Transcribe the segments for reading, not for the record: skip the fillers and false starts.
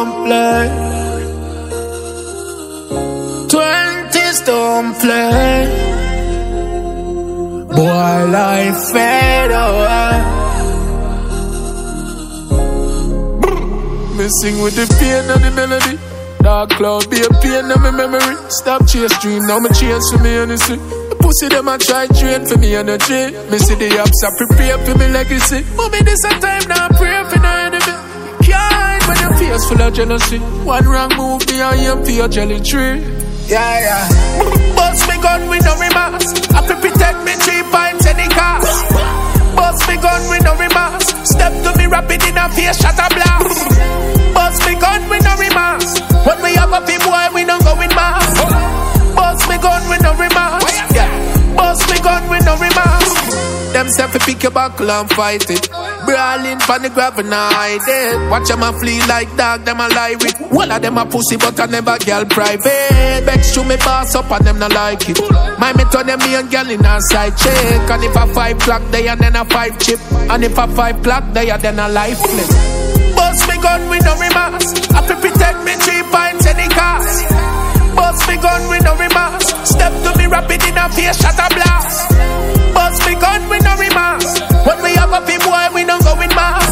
don't play. 20s don't play. Boy, life fade away. Me sing with the pain and the melody. Dark cloud be a pain in my memory. Stop chase dream, now me chase for me honestly. The pussy them a try train for me energy. Me see the ups I prepare for me legacy. Mommy this a time now pray for no enemy. Can't when your face full of jealousy. One wrong move me I am for your jelly tree. Yeah, yeah. Bust me gun with no remorse. I protect me 3 pints any cost. Bust me gun with no remorse. Step to me rapid in a face shot a blast. Bust me gun with no remorse. When we have a big boy we don't go in mass. Bust me gun with no remorse. Yeah. Bust me gun with no remorse. Them say fi pick your buckle and fight it. Brawling for the grab and hide it. Watch them a flee like dog, them a lie with. One of them a pussy but I never girl private. Bex to me boss up and them not like it. My me turn them me and girl in a side check. And if a 5 clock they and then a 5 chip. And if a 5 clock they and then a life flip. Bust me gun with no remorse. I fi protect me 3 pints any cost. Bust me gun with no remorse. Step to me rapid in a face shot a blast. Bust me gun with no remorse. When we have a big boy we don't go in mass.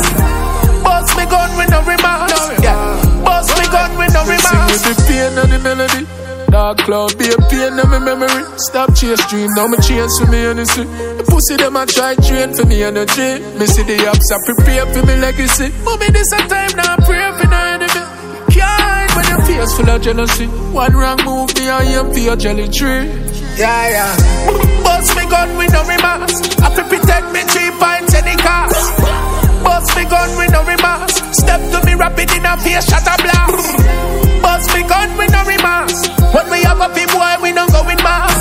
Bust me gun with no remorse. Yeah. Bust me gun with no remorse. Sing with the pain and the melody. Dark cloud be a pain in my memory. Stop chase dream, now me chase for me honestly. The pussy them a try train for me energy. Me see the ups I prepare for me legacy. Mommy this a time now pray for no enemy. Can't when your face full of jealousy. One wrong move me I am for your jelly tree. Yeah, yeah. Bust me gun with no remorse. I protect me 3 pints any cost. Bust me gun with no remorse. Step to me rapid in a face shot a blast. Bust me gun with no remorse. When we have a big boy we don't go in mass.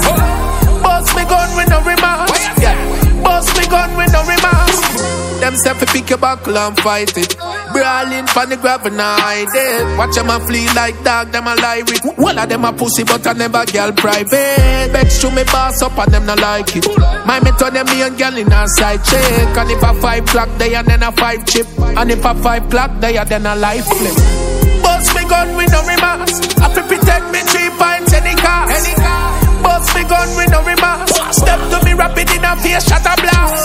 Bust me gun with no remorse. Yeah. Bust me gun with no remorse. Them say fi pick your buckle and fight it. Brawling for the grab and hide it. Watch them a flee like dog, them a lie with. One of them a pussy but I never girl private. Bex to me boss up and them not like it. My me turn them me and girl in a side check. And if a 5 clock they and then a 5 chip. And if a 5 clock they and then a life flip. Bust me gun with no remorse. I fi protect me 3 pints any cost. Bust me gun with no remorse. Step to me rapid in a face shot a blast.